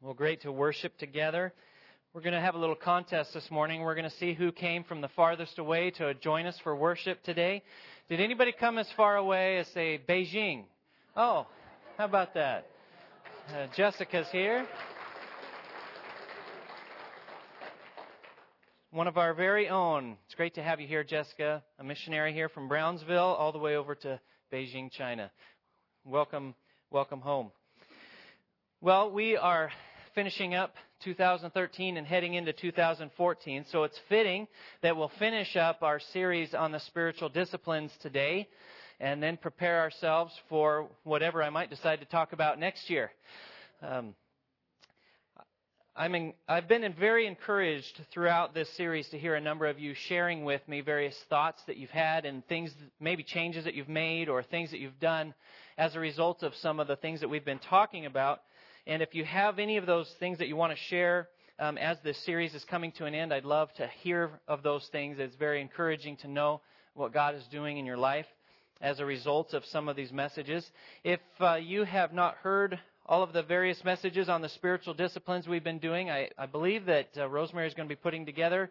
Well, great to worship together. We're going to have a little contest this morning. We're going to see who came from the farthest away to join us for worship today. Did anybody come as far away as, say, Beijing? Oh, how about that? Jessica's here. One of our very own. It's great to have you here, Jessica, a missionary here from Brownsville all the way over to Beijing, China. Welcome home. Well, we are finishing up 2013 and heading into 2014, so it's fitting that we'll finish up our series on the spiritual disciplines today and then prepare ourselves for whatever I might decide to talk about next year. I've been very encouraged throughout this series to hear a number of you sharing with me various thoughts that you've had and things, maybe changes that you've made or things that you've done as a result of some of the things that we've been talking about. And if you have any of those things that you want to share as this series is coming to an end, I'd love to hear of those things. It's very encouraging to know what God is doing in your life as a result of some of these messages. If you have not heard all of the various messages on the spiritual disciplines we've been doing, I believe that Rosemary is going to be putting together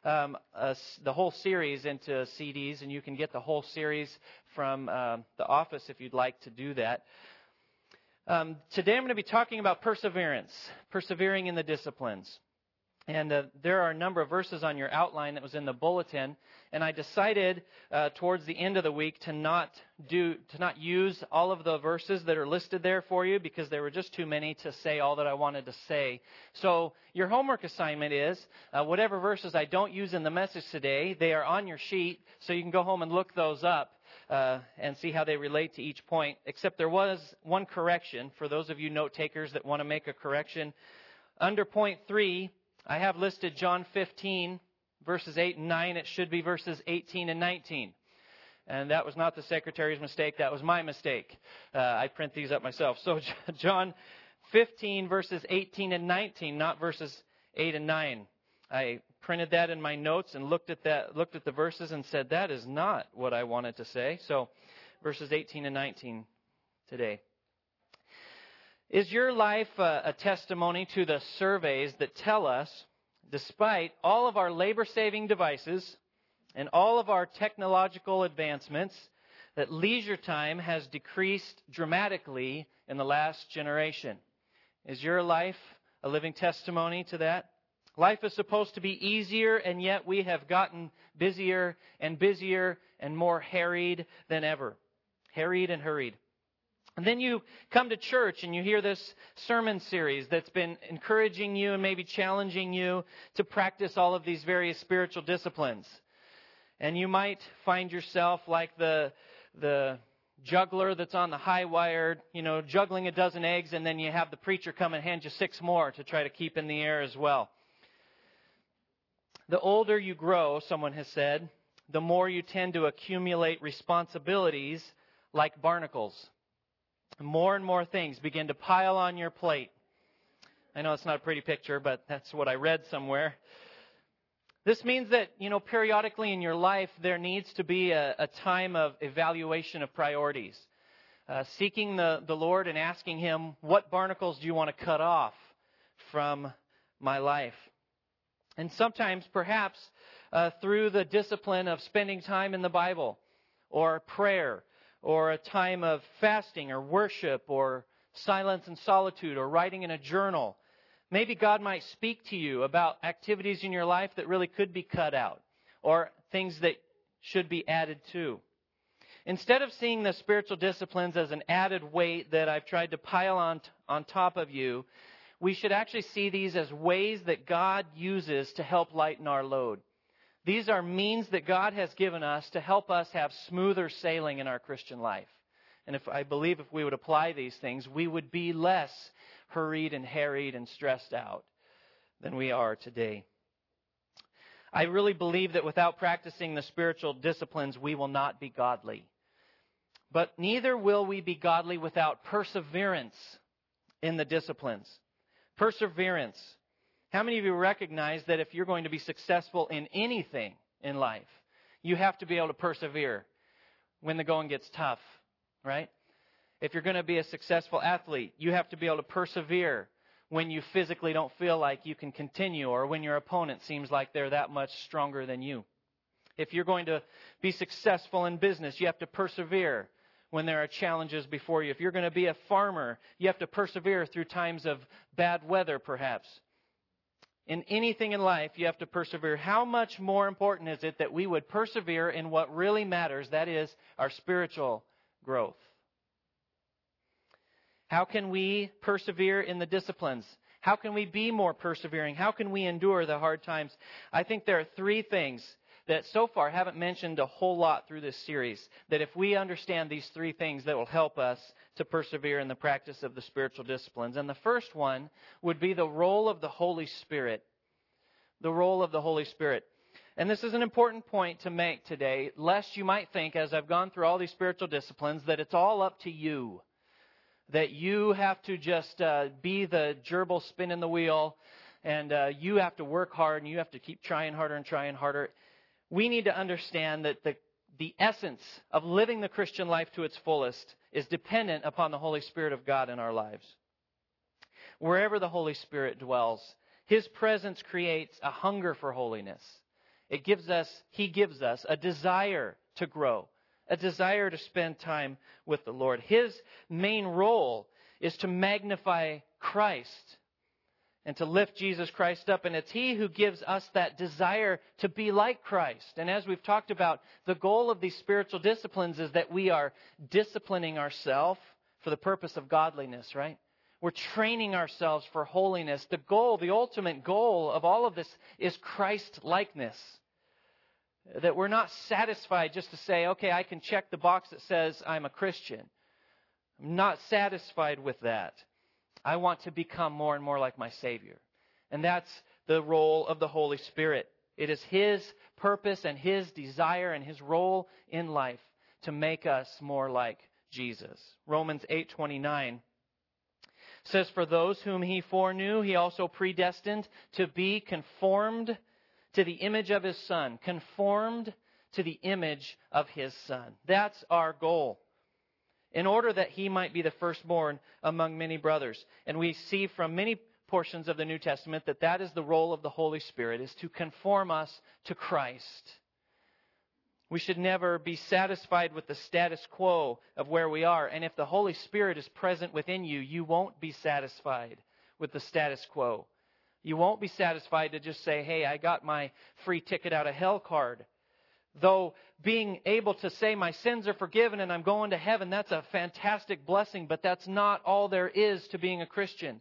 the whole series into CDs, and you can get the whole series from the office if you'd like to do that. Today I'm going to be talking about perseverance, persevering in the disciplines. And there are a number of verses on your outline that was in the bulletin, and I decided towards the end of the week to not use all of the verses that are listed there for you because there were just too many to say all that I wanted to say. So your homework assignment is whatever verses I don't use in the message today, they are on your sheet, so you can go home and look those up. And see how they relate to each point, except there was one correction for those of you note takers that want to make a correction. Under point 3, I have listed John 15, verses 8 and 9. It should be verses 18 and 19. And that was not the secretary's mistake. That was my mistake. I print these up myself. So John 15, verses 18 and 19, not verses 8 and 9. I printed that in my notes and looked at the verses and said, that is not what I wanted to say. So verses 18 and 19 today. Is your life a testimony to the surveys that tell us, despite all of our labor-saving devices and all of our technological advancements, that leisure time has decreased dramatically in the last generation? Is your life a living testimony to that? Life is supposed to be easier, and yet we have gotten busier and more harried than ever. Harried and hurried. And then you come to church and you hear this sermon series that's been encouraging you and maybe challenging you to practice all of these various spiritual disciplines. And you might find yourself like the juggler that's on the high wire, juggling a dozen eggs, and then you have the preacher come and hand you 6 more to try to keep in the air as well. The older you grow, someone has said, the more you tend to accumulate responsibilities like barnacles. More and more things begin to pile on your plate. I know it's not a pretty picture, but that's what I read somewhere. This means that, periodically in your life, there needs to be a time of evaluation of priorities. Seeking the Lord and asking Him, what barnacles do you want to cut off from my life? And sometimes, perhaps, through the discipline of spending time in the Bible, or prayer, or a time of fasting, or worship, or silence and solitude, or writing in a journal, maybe God might speak to you about activities in your life that really could be cut out, or things that should be added to. Instead of seeing the spiritual disciplines as an added weight that I've tried to pile on top of you, we should actually see these as ways that God uses to help lighten our load. These are means that God has given us to help us have smoother sailing in our Christian life. And I believe if we would apply these things, we would be less hurried and harried and stressed out than we are today. I really believe that without practicing the spiritual disciplines, we will not be godly. But neither will we be godly without perseverance in the disciplines. Perseverance. How many of you recognize that if you're going to be successful in anything in life, you have to be able to persevere when the going gets tough, right? If you're going to be a successful athlete, you have to be able to persevere when you physically don't feel like you can continue, or when your opponent seems like they're that much stronger than you. If you're going to be successful in business, you have to persevere when there are challenges before you. If you're going to be a farmer, you have to persevere through times of bad weather, perhaps. In anything in life, you have to persevere. How much more important is it that we would persevere in what really matters, that is, our spiritual growth? How can we persevere in the disciplines? How can we be more persevering? How can we endure the hard times? I think there are three things that so far haven't mentioned a whole lot through this series, that if we understand these three things, that will help us to persevere in the practice of the spiritual disciplines. And the first one would be the role of the Holy Spirit. The role of the Holy Spirit. And this is an important point to make today, lest you might think, as I've gone through all these spiritual disciplines, that it's all up to you. That you have to just be the gerbil spinning the wheel, and you have to work hard, and you have to keep trying harder and trying harder. We need to understand that the essence of living the Christian life to its fullest is dependent upon the Holy Spirit of God in our lives. Wherever the Holy Spirit dwells, His presence creates a hunger for holiness. He gives us a desire to grow, a desire to spend time with the Lord. His main role is to magnify Christ and to lift Jesus Christ up. And it's He who gives us that desire to be like Christ. And as we've talked about, the goal of these spiritual disciplines is that we are disciplining ourselves for the purpose of godliness, right? We're training ourselves for holiness. The goal, the ultimate goal of all of this is Christ-likeness. That we're not satisfied just to say, okay, I can check the box that says I'm a Christian. I'm not satisfied with that. I want to become more and more like my Savior. And that's the role of the Holy Spirit. It is His purpose and His desire and His role in life to make us more like Jesus. Romans 8:29 says, "For those whom He foreknew, He also predestined to be conformed to the image of His Son." Conformed to the image of His Son. That's our goal. In order that He might be the firstborn among many brothers. And we see from many portions of the New Testament that is the role of the Holy Spirit, is to conform us to Christ. We should never be satisfied with the status quo of where we are. And if the Holy Spirit is present within you, you won't be satisfied with the status quo. You won't be satisfied to just say, hey, I got my free ticket out of hell card. Though being able to say my sins are forgiven and I'm going to heaven, that's a fantastic blessing, but that's not all there is to being a Christian.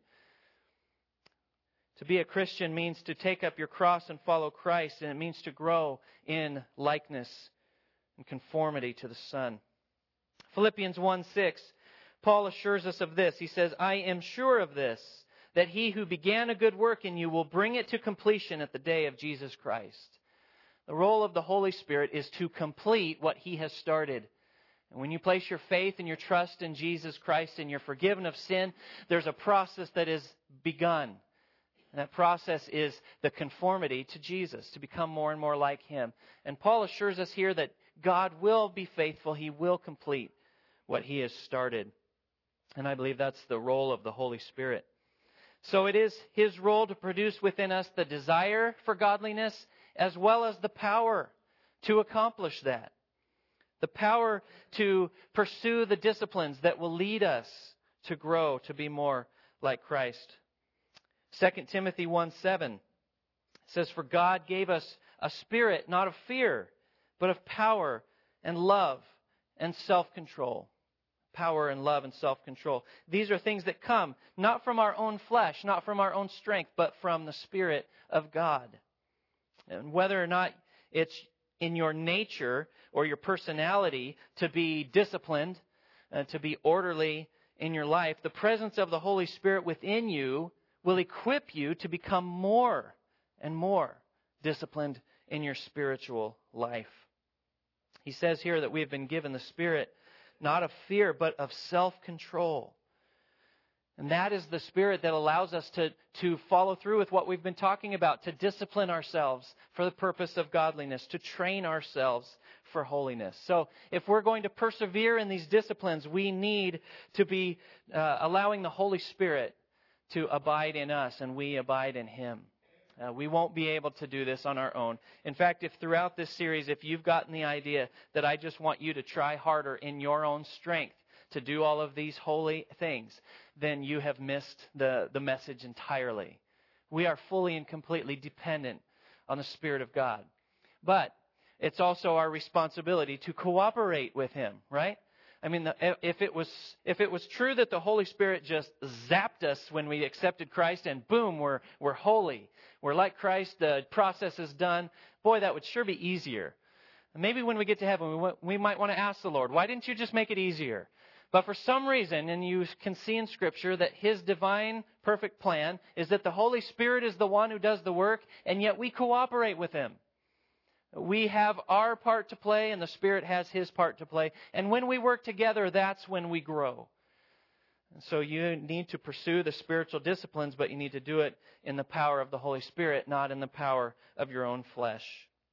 To be a Christian means to take up your cross and follow Christ, and it means to grow in likeness and conformity to the Son. Philippians 1:6, Paul assures us of this. He says, "I am sure of this, that He who began a good work in you will bring it to completion at the day of Jesus Christ." The role of the Holy Spirit is to complete what He has started. And when you place your faith and your trust in Jesus Christ and you're forgiven of sin, there's a process that is begun. And that process is the conformity to Jesus, to become more and more like Him. And Paul assures us here that God will be faithful. He will complete what He has started. And I believe that's the role of the Holy Spirit. So it is His role to produce within us the desire for godliness, as well as the power to accomplish that. The power to pursue the disciplines that will lead us to grow, to be more like Christ. 2 Timothy 1:7 says, "For God gave us a spirit not of fear, but of power and love and self-control." Power and love and self-control. These are things that come not from our own flesh, not from our own strength, but from the Spirit of God. And whether or not it's in your nature or your personality to be disciplined, to be orderly in your life, the presence of the Holy Spirit within you will equip you to become more and more disciplined in your spiritual life. He says here that we have been given the Spirit not of fear, but of self-control. And that is the Spirit that allows us to follow through with what we've been talking about, to discipline ourselves for the purpose of godliness, to train ourselves for holiness. So if we're going to persevere in these disciplines, we need to be allowing the Holy Spirit to abide in us and we abide in Him. We won't be able to do this on our own. In fact, if throughout this series, if you've gotten the idea that I just want you to try harder in your own strength to do all of these holy things, then you have missed the message entirely. We are fully and completely dependent on the Spirit of God. But it's also our responsibility to cooperate with Him, right? I mean, if it was true that the Holy Spirit just zapped us when we accepted Christ and boom, we're holy, we're like Christ, the process is done, boy, that would sure be easier. Maybe when we get to heaven, we might want to ask the Lord, why didn't you just make it easier? But for some reason, and you can see in Scripture that His divine perfect plan is that the Holy Spirit is the one who does the work, and yet we cooperate with Him. We have our part to play, and the Spirit has His part to play. And when we work together, that's when we grow. And so you need to pursue the spiritual disciplines, but you need to do it in the power of the Holy Spirit, not in the power of your own flesh.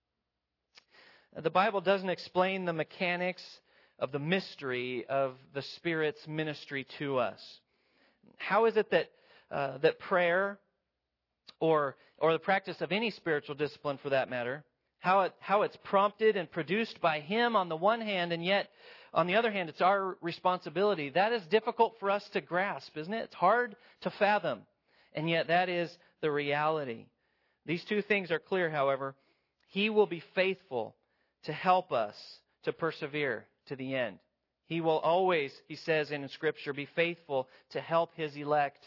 The Bible doesn't explain the mechanics of the mystery of the Spirit's ministry to us. How is it that prayer, or the practice of any spiritual discipline for that matter, how it's prompted and produced by Him on the one hand, and yet on the other hand, it's our responsibility. That is difficult for us to grasp, isn't it? It's hard to fathom, and yet that is the reality. These two things are clear, however. He will be faithful to help us to persevere to the end. He will always, He says in Scripture, be faithful to help His elect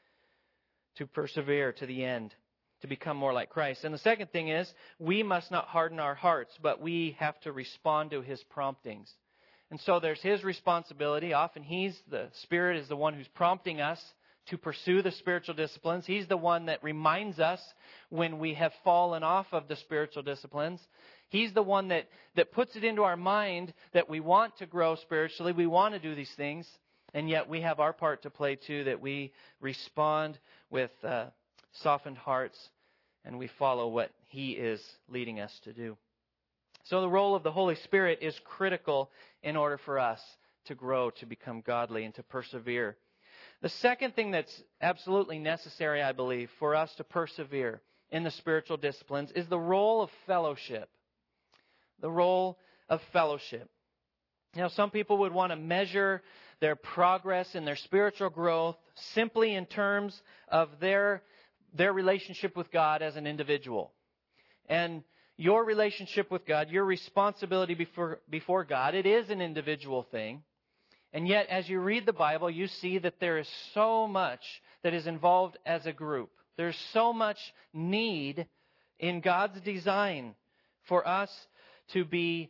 to persevere to the end, to become more like Christ. And the second thing is, we must not harden our hearts, but we have to respond to His promptings. And so there's His responsibility. Often the Spirit is the one who's prompting us to pursue the spiritual disciplines. He's the one that reminds us when we have fallen off of the spiritual disciplines. He's the one that puts it into our mind that we want to grow spiritually, we want to do these things, and yet we have our part to play too, that we respond with softened hearts and we follow what He is leading us to do. So the role of the Holy Spirit is critical in order for us to grow, to become godly, and to persevere. The second thing that's absolutely necessary, I believe, for us to persevere in the spiritual disciplines is the role of fellowship. The role of fellowship. Now, some people would want to measure their progress in their spiritual growth simply in terms of their relationship with God as an individual. And your relationship with God, your responsibility before God, it is an individual thing. And yet, as you read the Bible, you see that there is so much that is involved as a group. There's so much need in God's design for us to be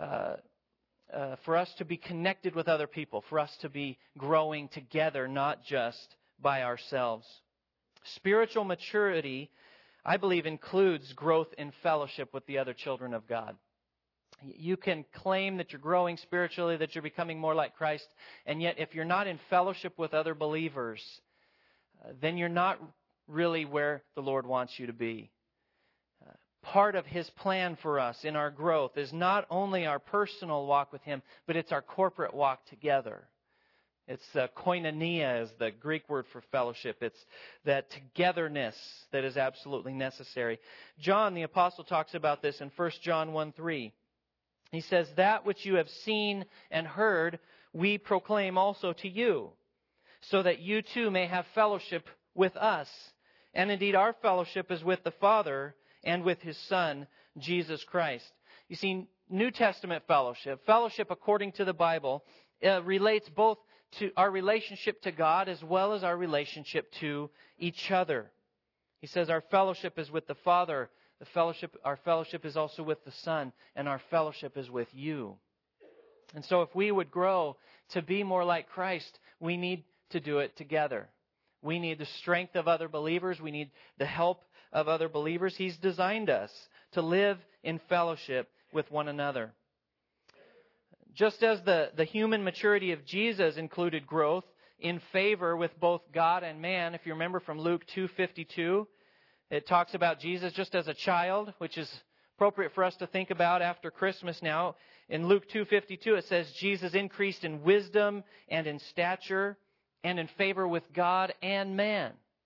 connected with other people, for us to be growing together, not just by ourselves. Spiritual maturity, I believe, includes growth in fellowship with the other children of God. You can claim that you're growing spiritually, that you're becoming more like Christ, and yet if you're not in fellowship with other believers, then you're not really where the Lord wants you to be. Part of His plan for us in our growth is not only our personal walk with Him, but it's our corporate walk together. It's koinonia is the Greek word for fellowship. It's that togetherness that is absolutely necessary. John, the apostle, talks about this in 1 John 1:3. He says, "That which you have seen and heard, we proclaim also to you, so that you too may have fellowship with us. And indeed, our fellowship is with the Father and with His Son, Jesus Christ." You see, New Testament fellowship according to the Bible, relates both to our relationship to God as well as our relationship to each other. He says our fellowship is with the Father. Our fellowship is also with the Son, and our fellowship is with you. And so if we would grow to be more like Christ, we need to do it together. We need the strength of other believers. We need the help of other believers. He's designed us to live in fellowship with one another. Just as the human maturity of Jesus included growth in favor with both God and man, if you remember from Luke 2:52, it talks about Jesus just as a child, which is appropriate for us to think about after Christmas now. In Luke 2:52, it says Jesus increased in wisdom and in stature and in favor with God and man.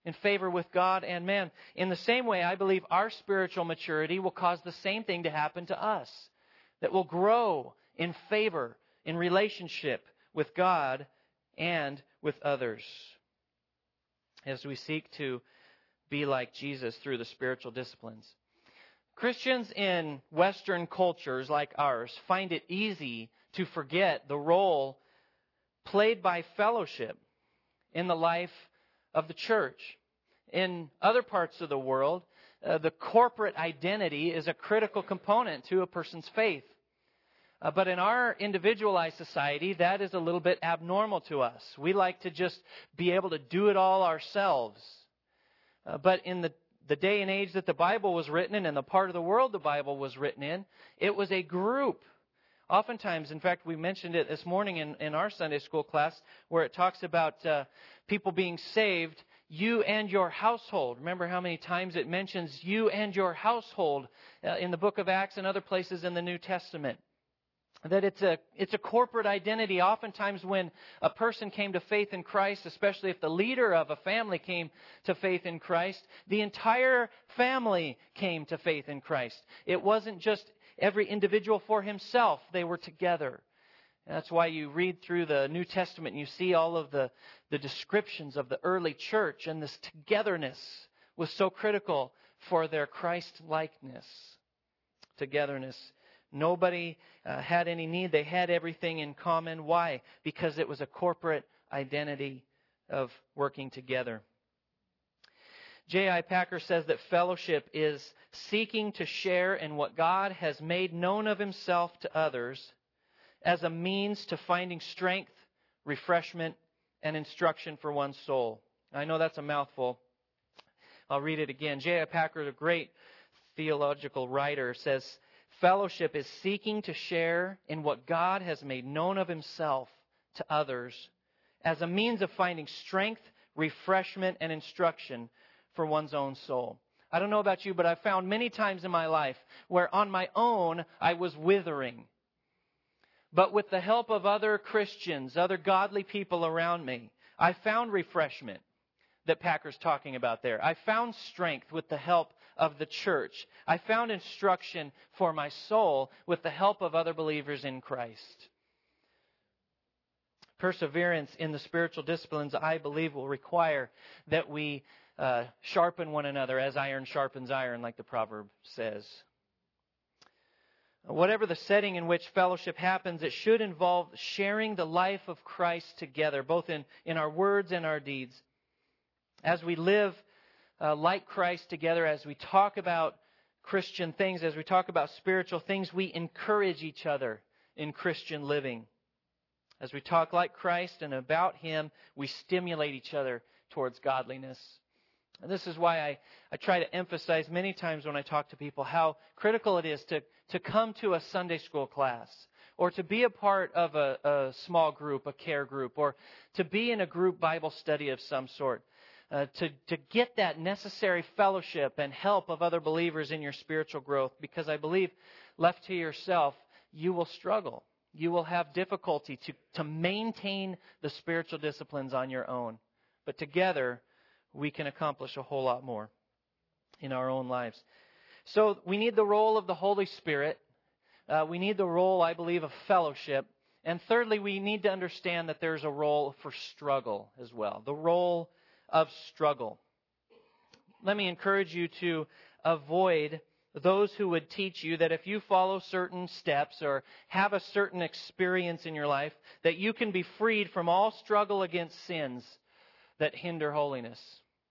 in favor with God and man. In the same way, I believe our spiritual maturity will cause the same thing to happen to us, that we'll grow in favor, in relationship with God and with others as we seek to be like Jesus through the spiritual disciplines. Christians in Western cultures like ours find it easy to forget the role played by fellowship in the life of the church. In other parts of the world, the corporate identity is a critical component to a person's faith. But in our individualized society, that is a little bit abnormal to us. We like to just be able to do it all ourselves. But in the day and age that the Bible was written in and the part of the world the Bible was written in, it was a group. Oftentimes, in fact, we mentioned it this morning in our Sunday school class where it talks about people being saved, you and your household. Remember how many times it mentions you and your household in the book of Acts and other places in the New Testament. That it's a corporate identity. Oftentimes when a person came to faith in Christ, especially if the leader of a family came to faith in Christ, the entire family came to faith in Christ. It wasn't just every individual for himself. They were together. And that's why you read through the New Testament and you see all of the descriptions of the early church, and this togetherness was so critical for their Christ-likeness. Togetherness. Nobody had any need. They had everything in common. Why? Because it was a corporate identity of working together. J.I. Packer says that fellowship is seeking to share in what God has made known of Himself to others as a means to finding strength, refreshment, and instruction for one's soul. I know that's a mouthful. I'll read it again. J.I. Packer, a great theological writer, says, fellowship is seeking to share in what God has made known of Himself to others as a means of finding strength, refreshment, and instruction for one's own soul. I don't know about you, but I've found many times in my life where on my own I was withering. But with the help of other Christians, other godly people around me, I found refreshment that Packer's talking about there. I found strength with the help of the church. I found instruction for my soul with the help of other believers in Christ. Perseverance in the spiritual disciplines, I believe, will require that we sharpen one another as iron sharpens iron, like the proverb says. Whatever the setting in which fellowship happens, it should involve sharing the life of Christ together, both in our words and our deeds. As we live like Christ together, as we talk about Christian things, as we talk about spiritual things, we encourage each other in Christian living. As we talk like Christ and about Him, we stimulate each other towards godliness. And this is why I try to emphasize many times when I talk to people how critical it is to come to a Sunday school class, or to be a part of a small group, a care group, or to be in a group Bible study of some sort. To get that necessary fellowship and help of other believers in your spiritual growth, because I believe left to yourself, you will struggle. You will have difficulty to maintain the spiritual disciplines on your own. But together, we can accomplish a whole lot more in our own lives. So we need the role of the Holy Spirit. We need the role, I believe, of fellowship. And thirdly, we need to understand that there's a role for struggle as well. The role of struggle. Let me encourage you to avoid those who would teach you that if you follow certain steps or have a certain experience in your life, that you can be freed from all struggle against sins that hinder holiness.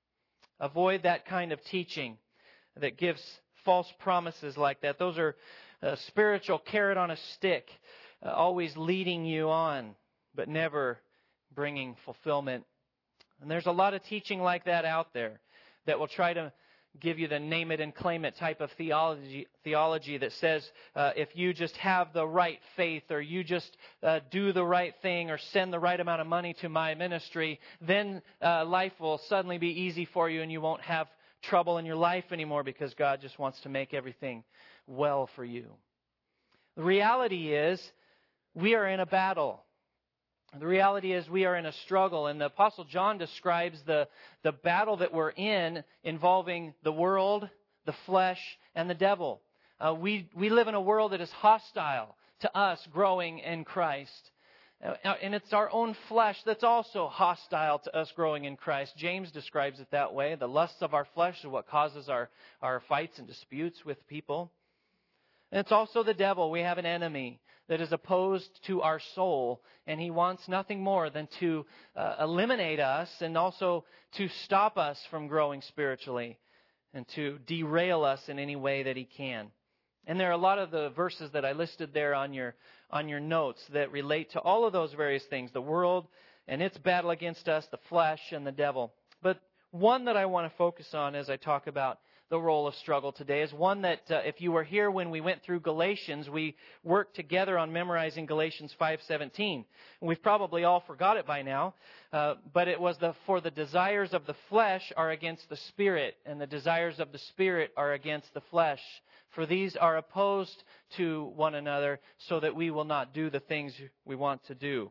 Avoid that kind of teaching that gives false promises like that. Those are a spiritual carrot on a stick, always leading you on, but never bringing fulfillment. And there's a lot of teaching like that out there that will try to give you the name it and claim it type of theology that says if you just have the right faith, or you just do the right thing, or send the right amount of money to my ministry, then life will suddenly be easy for you and you won't have trouble in your life anymore because God just wants to make everything well for you. The reality is we are in a battle. The reality is we are in a struggle, and the Apostle John describes the battle that we're in involving the world, the flesh, and the devil. We live in a world that is hostile to us growing in Christ. And it's our own flesh that's also hostile to us growing in Christ. James describes it that way. The lusts of our flesh are what causes our fights and disputes with people. And it's also the devil. We have an enemy that is opposed to our soul, and he wants nothing more than to eliminate us and also to stop us from growing spiritually and to derail us in any way that he can. And there are a lot of the verses that I listed there on your notes that relate to all of those various things, the world and its battle against us, the flesh and the devil. But one that I want to focus on as I talk about the role of struggle today is one that if you were here when we went through Galatians, we worked together on memorizing Galatians 5:17. We've probably all forgot it by now, but it was for the desires of the flesh are against the Spirit, and the desires of the Spirit are against the flesh. For these are opposed to one another, so that we will not do the things we want to do.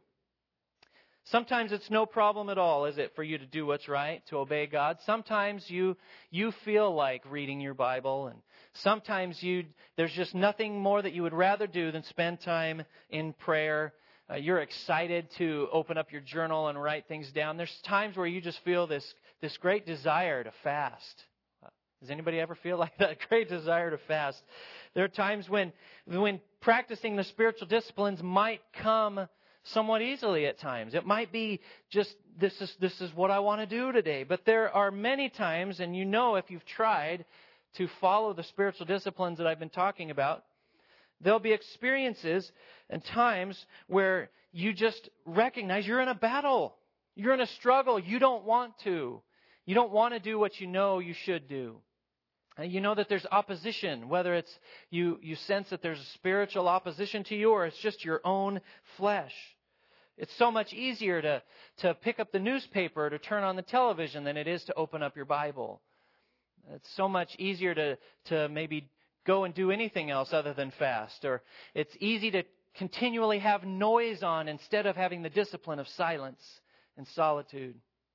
Sometimes it's no problem at all, is it, for you to do what's right, to obey God? Sometimes you feel like reading your Bible, and sometimes there's just nothing more that you would rather do than spend time in prayer. You're excited to open up your journal and write things down. There's times where you just feel this great desire to fast. Does anybody ever feel like that great desire to fast? There are times when practicing the spiritual disciplines might come somewhat easily at times. It might be just, this is what I want to do today. But there are many times, and you know if you've tried to follow the spiritual disciplines that I've been talking about, there'll be experiences and times where you just recognize you're in a battle. You're in a struggle. You don't want to. You don't want to do what you know you should do. You know that there's opposition, whether it's you sense that there's a spiritual opposition to you or it's just your own flesh. It's so much easier to pick up the newspaper or to turn on the television than it is to open up your Bible. It's so much easier to maybe go and do anything else other than fast. Or it's easy to continually have noise on instead of having the discipline of silence and solitude.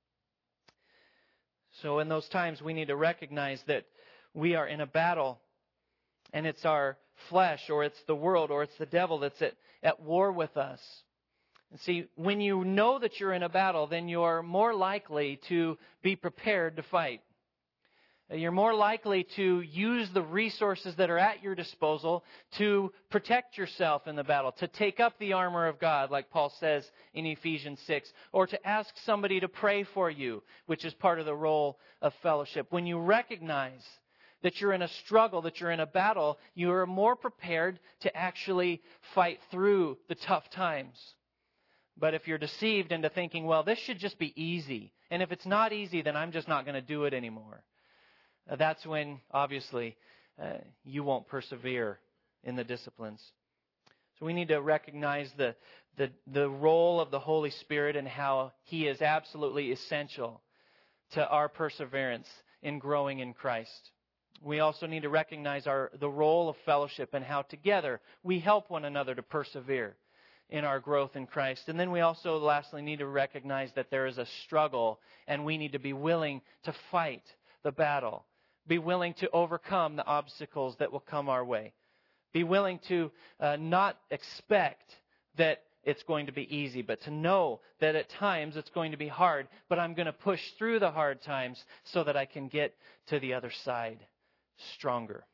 So in those times we need to recognize that we are in a battle, and it's our flesh or it's the world or it's the devil that's at war with us. And see, when you know that you're in a battle, then you're more likely to be prepared to fight. You're more likely to use the resources that are at your disposal to protect yourself in the battle, to take up the armor of God, like Paul says in Ephesians 6, or to ask somebody to pray for you, which is part of the role of fellowship. When you recognize that you're in a struggle, that you're in a battle, you are more prepared to actually fight through the tough times. But if you're deceived into thinking, well, this should just be easy, and if it's not easy, then I'm just not going to do it anymore, that's when, obviously, you won't persevere in the disciplines. So we need to recognize the role of the Holy Spirit and how He is absolutely essential to our perseverance in growing in Christ. We also need to recognize the role of fellowship and how together we help one another to persevere in our growth in Christ. And then we also lastly need to recognize that there is a struggle and we need to be willing to fight the battle. Be willing to overcome the obstacles that will come our way. Be willing to not expect that it's going to be easy, but to know that at times it's going to be hard, but I'm going to push through the hard times so that I can get to the other side stronger.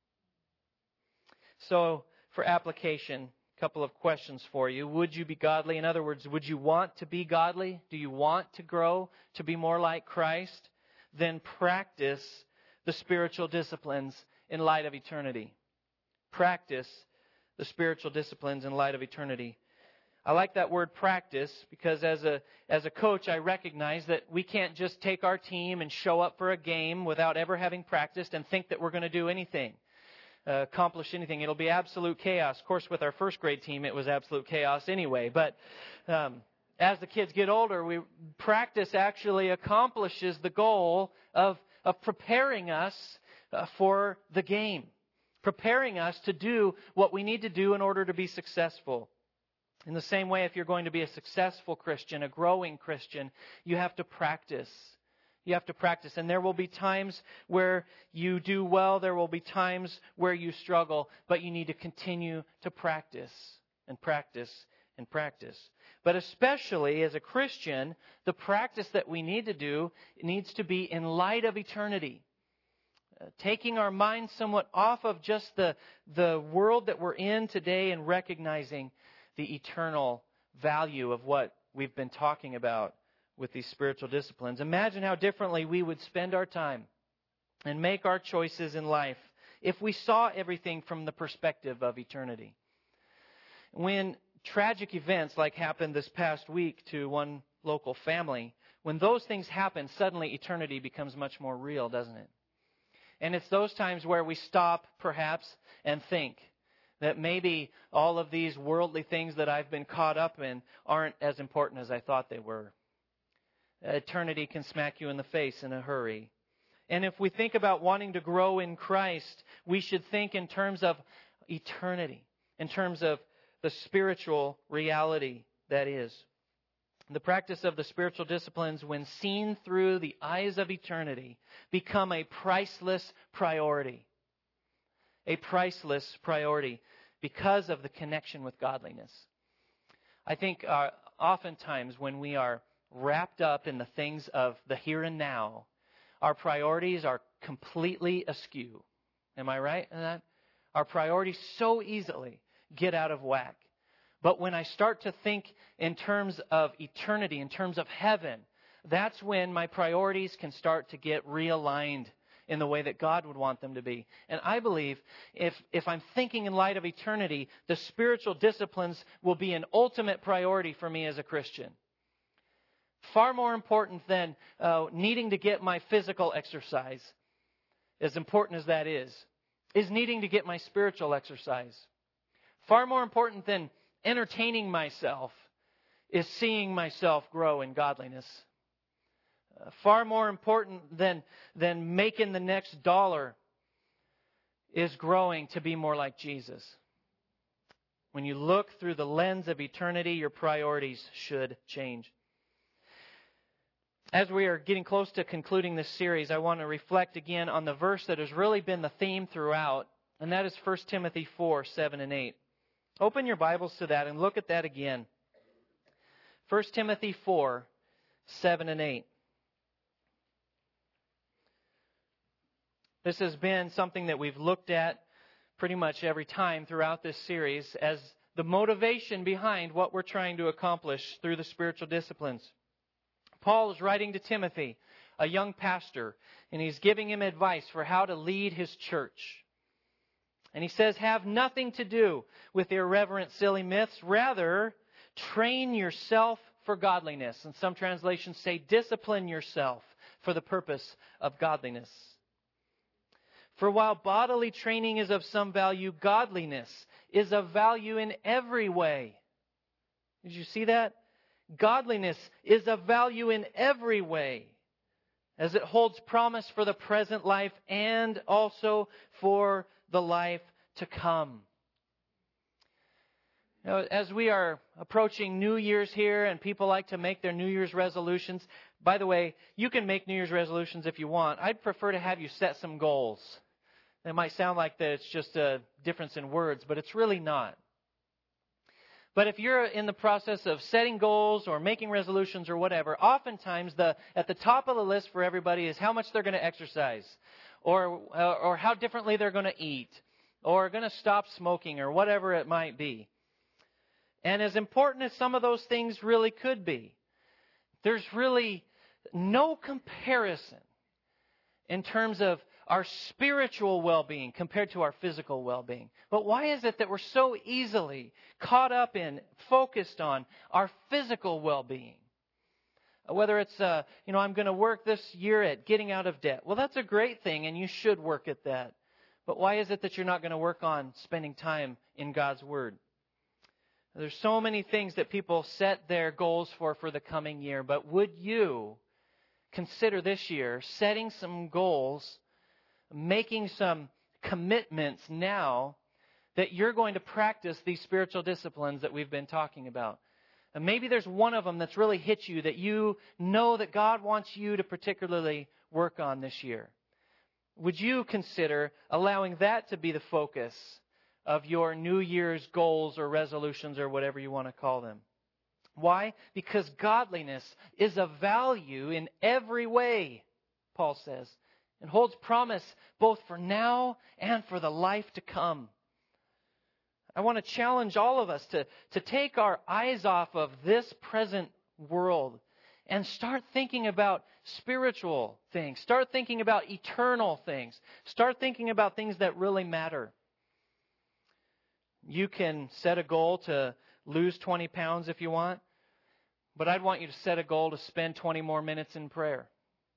So, for application, a couple of questions for you. Would you be godly? In other words, would you want to be godly? Do you want to grow to be more like Christ? Then practice the spiritual disciplines in light of eternity. Practice the spiritual disciplines in light of eternity. I like that word practice because as a coach, I recognize that we can't just take our team and show up for a game without ever having practiced and think that we're going to do anything, accomplish anything. It'll be absolute chaos. Of course, with our first grade team, it was absolute chaos anyway. But as the kids get older, practice actually accomplishes the goal of preparing us for the game, preparing us to do what we need to do in order to be successful. In the same way, if you're going to be a successful Christian, a growing Christian, you have to practice. You have to practice. And there will be times where you do well. There will be times where you struggle. But you need to continue to practice and practice and practice. But especially as a Christian, the practice that we need to do needs to be in light of eternity. Taking our minds somewhat off of just the world that we're in today and recognizing the eternal value of what we've been talking about with these spiritual disciplines. Imagine how differently we would spend our time and make our choices in life if we saw everything from the perspective of eternity. When tragic events like happened this past week to one local family, when those things happen, suddenly eternity becomes much more real, doesn't it? And it's those times where we stop, perhaps, and think that maybe all of these worldly things that I've been caught up in aren't as important as I thought they were. Eternity can smack you in the face in a hurry. And if we think about wanting to grow in Christ, we should think in terms of eternity, in terms of the spiritual reality that is. The practice of the spiritual disciplines, when seen through the eyes of eternity, become a priceless priority. A priceless priority because of the connection with godliness. I think oftentimes when we are wrapped up in the things of the here and now, our priorities are completely askew. Am I right in that? Our priorities so easily get out of whack. But when I start to think in terms of eternity, in terms of heaven, that's when my priorities can start to get realigned in the way that God would want them to be. And I believe if I'm thinking in light of eternity, the spiritual disciplines will be an ultimate priority for me as a Christian. Far more important than needing to get my physical exercise, as important as that is needing to get my spiritual exercise. Far more important than entertaining myself is seeing myself grow in godliness. Far more important than making the next dollar is growing to be more like Jesus. When you look through the lens of eternity, your priorities should change. As we are getting close to concluding this series, I want to reflect again on the verse that has really been the theme throughout, and that is 1 Timothy 4, 7 and 8. Open your Bibles to that and look at that again. 1 Timothy 4, 7 and 8. This has been something that we've looked at pretty much every time throughout this series as the motivation behind what we're trying to accomplish through the spiritual disciplines. Paul is writing to Timothy, a young pastor, and he's giving him advice for how to lead his church. And he says, have nothing to do with irreverent, silly myths. Rather, train yourself for godliness. And some translations say, discipline yourself for the purpose of godliness. For while bodily training is of some value, godliness is of value in every way. Did you see that? Godliness is of value in every way, as it holds promise for the present life and also for the life to come. Now, as we are approaching New Year's here and people like to make their New Year's resolutions, by the way, you can make New Year's resolutions if you want. I'd prefer to have you set some goals. It might sound like that it's just a difference in words, but it's really not. But if you're in the process of setting goals or making resolutions or whatever, oftentimes at the top of the list for everybody is how much they're going to exercise, or how differently they're going to eat, or going to stop smoking, or whatever it might be. And as important as some of those things really could be, there's really no comparison in terms of our spiritual well-being compared to our physical well-being. But why is it that we're so easily caught up in, focused on our physical well-being? Whether it's, I'm going to work this year at getting out of debt. Well, that's a great thing, and you should work at that. But why is it that you're not going to work on spending time in God's Word? There's so many things that people set their goals for the coming year. But would you consider this year setting some goals, making some commitments now that you're going to practice these spiritual disciplines that we've been talking about. And maybe there's one of them that's really hit you that you know that God wants you to particularly work on this year. Would you consider allowing that to be the focus of your New Year's goals or resolutions or whatever you want to call them? Why? Because godliness is of value in every way, Paul says, and holds promise both for now and for the life to come. I want to challenge all of us to take our eyes off of this present world and start thinking about spiritual things. Start thinking about eternal things. Start thinking about things that really matter. You can set a goal to lose 20 pounds if you want, but I'd want you to set a goal to spend 20 more minutes in prayer.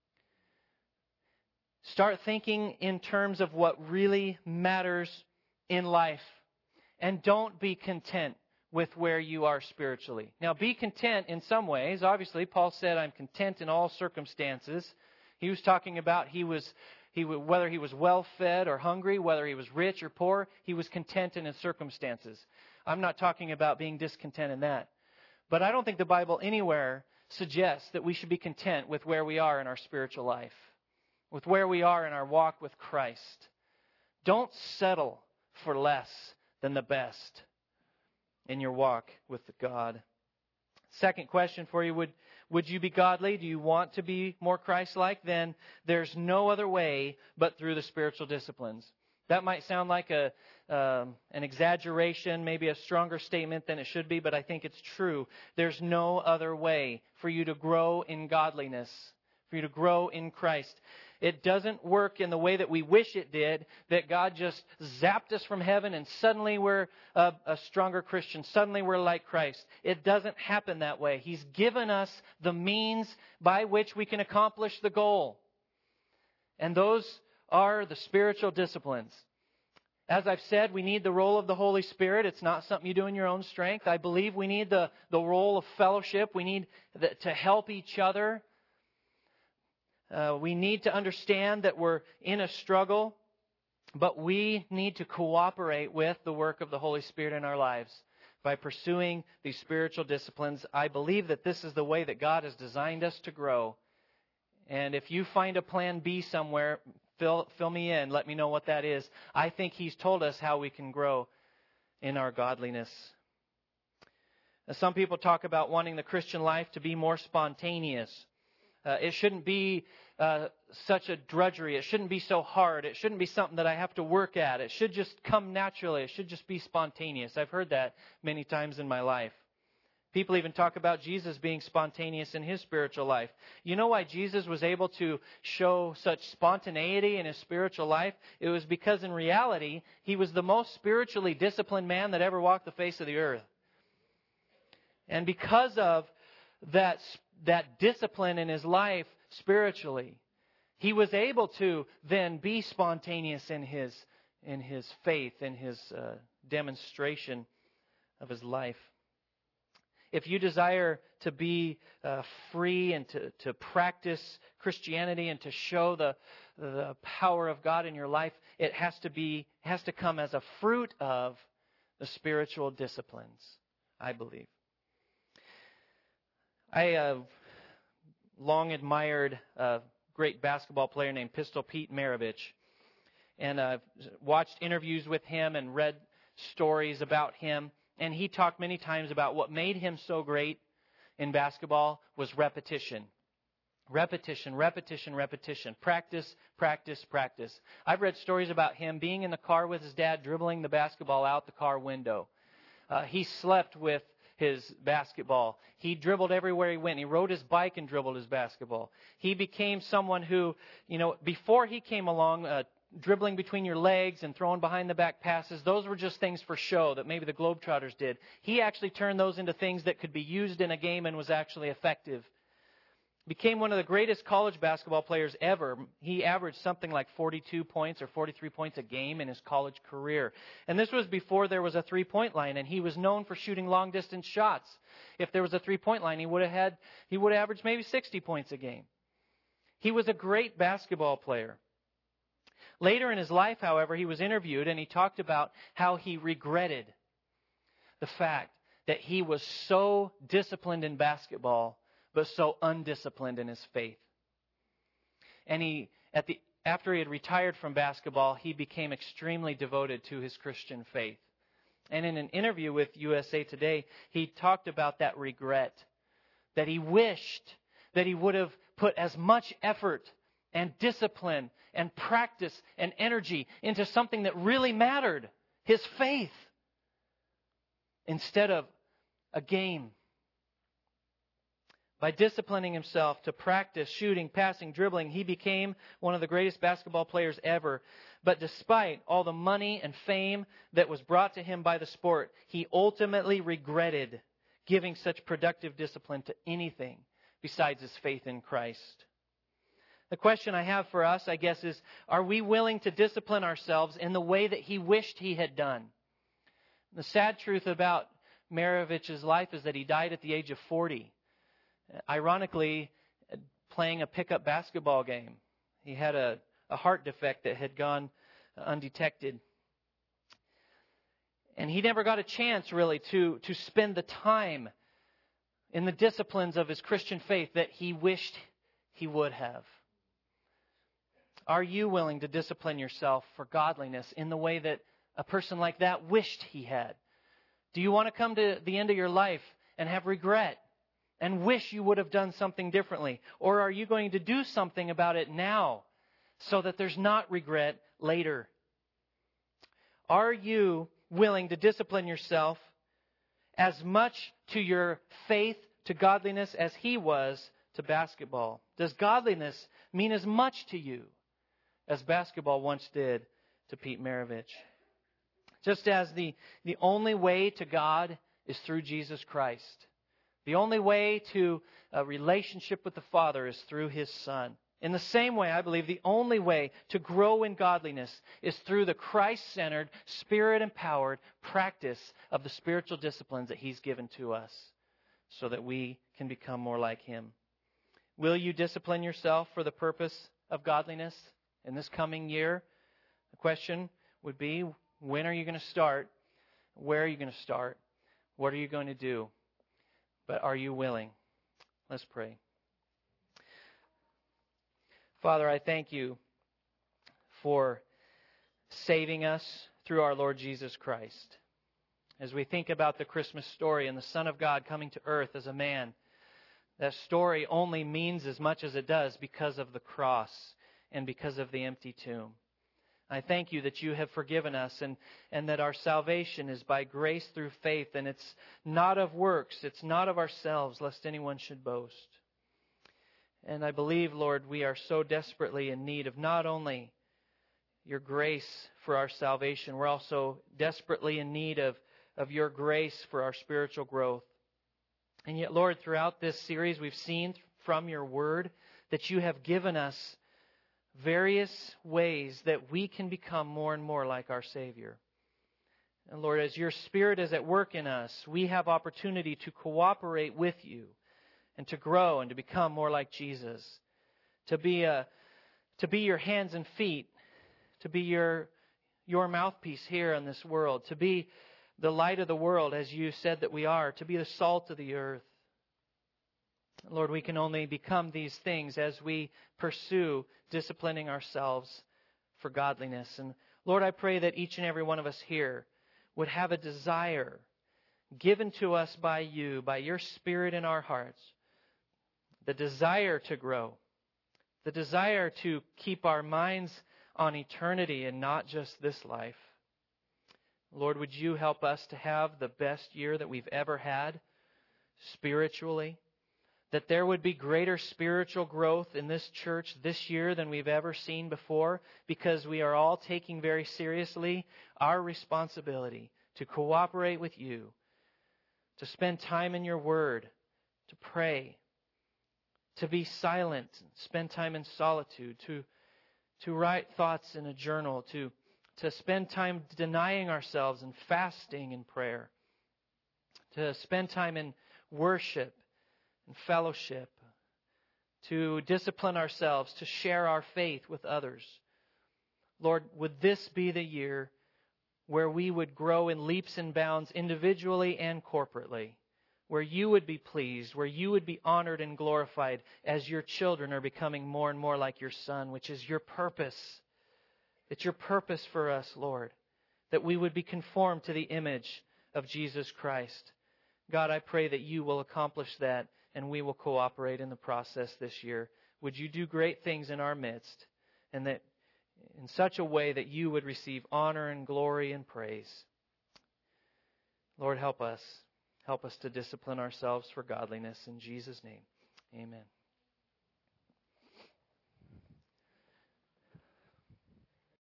Start thinking in terms of what really matters in life. And don't be content with where you are spiritually. Now, be content in some ways. Obviously, Paul said, I'm content in all circumstances. He was talking about whether he was well-fed or hungry, whether he was rich or poor, he was content in his circumstances. I'm not talking about being discontent in that. But I don't think the Bible anywhere suggests that we should be content with where we are in our spiritual life, with where we are in our walk with Christ. Don't settle for less than the best in your walk with God. Second question for you, would you be godly? Do you want to be more Christ-like? Then there's no other way but through the spiritual disciplines. That might sound like an exaggeration, maybe a stronger statement than it should be, but I think it's true. There's no other way for you to grow in godliness, for you to grow in Christ. It doesn't work in the way that we wish it did, that God just zapped us from heaven and suddenly we're a stronger Christian. Suddenly we're like Christ. It doesn't happen that way. He's given us the means by which we can accomplish the goal. And those are the spiritual disciplines. As I've said, we need the role of the Holy Spirit. It's not something you do in your own strength. I believe we need the role of fellowship. We need to help each other. We need to understand that we're in a struggle, but we need to cooperate with the work of the Holy Spirit in our lives by pursuing these spiritual disciplines. I believe that this is the way that God has designed us to grow. And if you find a plan B somewhere, fill me in. Let me know what that is. I think He's told us how we can grow in our godliness. Now, some people talk about wanting the Christian life to be more spontaneous. It shouldn't be such a drudgery. It shouldn't be so hard. It shouldn't be something that I have to work at. It should just come naturally. It should just be spontaneous. I've heard that many times in my life. People even talk about Jesus being spontaneous in His spiritual life. You know why Jesus was able to show such spontaneity in His spiritual life? It was because in reality, He was the most spiritually disciplined man that ever walked the face of the earth. And because of that discipline in His life spiritually, He was able to then be spontaneous in His faith, in His demonstration of His life. If you desire to be free and to practice Christianity and to show the power of God in your life, it has to come as a fruit of the spiritual disciplines, I believe. I long admired a great basketball player named Pistol Pete Maravich. And I've watched interviews with him and read stories about him. And he talked many times about what made him so great in basketball was repetition. Repetition, repetition, repetition. Practice, practice, practice. I've read stories about him being in the car with his dad, dribbling the basketball out the car window. He slept with his basketball. He dribbled everywhere he went. He rode his bike and dribbled his basketball. He became someone who, before he came along, dribbling between your legs and throwing behind the back passes, those were just things for show that maybe the Globetrotters did. He actually turned those into things that could be used in a game and was actually effective. Became one of the greatest college basketball players ever. He averaged something like 42 points or 43 points a game in his college career. And this was before there was a three-point line, and he was known for shooting long-distance shots. If there was a three-point line, he would have averaged maybe 60 points a game. He was a great basketball player. Later in his life, however, he was interviewed and he talked about how he regretted the fact that he was so disciplined in basketball, but so undisciplined in his faith. And after he had retired from basketball, he became extremely devoted to his Christian faith. And in an interview with USA Today, he talked about that regret, that he wished that he would have put as much effort and discipline and practice and energy into something that really mattered, his faith, instead of a game. By disciplining himself to practice shooting, passing, dribbling, he became one of the greatest basketball players ever. But despite all the money and fame that was brought to him by the sport, he ultimately regretted giving such productive discipline to anything besides his faith in Christ. The question I have for us, I guess, is, are we willing to discipline ourselves in the way that he wished he had done? The sad truth about Marovich's life is that he died at the age of 40. Ironically, playing a pickup basketball game. He had a heart defect that had gone undetected. And he never got a chance, really, to spend the time in the disciplines of his Christian faith that he wished he would have. Are you willing to discipline yourself for godliness in the way that a person like that wished he had? Do you want to come to the end of your life and have regret and wish you would have done something differently? Or are you going to do something about it now so that there's not regret later? Are you willing to discipline yourself as much to your faith, to godliness, as he was to basketball? Does godliness mean as much to you as basketball once did to Pete Maravich? Just as the only way to God is through Jesus Christ. The only way to a relationship with the Father is through His Son. In the same way, I believe the only way to grow in godliness is through the Christ-centered, Spirit-empowered practice of the spiritual disciplines that He's given to us so that we can become more like Him. Will you discipline yourself for the purpose of godliness in this coming year? The question would be, when are you going to start? Where are you going to start? What are you going to do? But are you willing? Let's pray. Father, I thank you for saving us through our Lord Jesus Christ. As we think about the Christmas story and the Son of God coming to earth as a man, that story only means as much as it does because of the cross and because of the empty tomb. I thank you that you have forgiven us and that our salvation is by grace through faith, and it's not of works, it's not of ourselves, lest anyone should boast. And I believe, Lord, we are so desperately in need of not only your grace for our salvation, we're also desperately in need of your grace for our spiritual growth. And yet, Lord, throughout this series, we've seen from your word that you have given us various ways that we can become more and more like our Savior. And Lord, as your Spirit is at work in us, we have opportunity to cooperate with you and to grow and to become more like Jesus, to be your hands and feet, to be your mouthpiece here in this world, to be the light of the world as you said that we are, to be the salt of the earth. Lord, we can only become these things as we pursue disciplining ourselves for godliness. And Lord, I pray that each and every one of us here would have a desire given to us by you, by your Spirit in our hearts, the desire to grow, the desire to keep our minds on eternity and not just this life. Lord, would you help us to have the best year that we've ever had spiritually? That there would be greater spiritual growth in this church this year than we've ever seen before, because we are all taking very seriously our responsibility to cooperate with you, to spend time in your word, to pray, to be silent, spend time in solitude, to write thoughts in a journal, to spend time denying ourselves and fasting in prayer, to spend time in worship and fellowship, to discipline ourselves, to share our faith with others. Lord, would this be the year where we would grow in leaps and bounds individually and corporately, where you would be pleased, where you would be honored and glorified as your children are becoming more and more like your Son, which is your purpose. It's your purpose for us, Lord, that we would be conformed to the image of Jesus Christ. God, I pray that you will accomplish that and we will cooperate in the process this year. Would you do great things in our midst, and that in such a way that you would receive honor and glory and praise. Lord, help us. Help us to discipline ourselves for godliness. In Jesus' name, amen.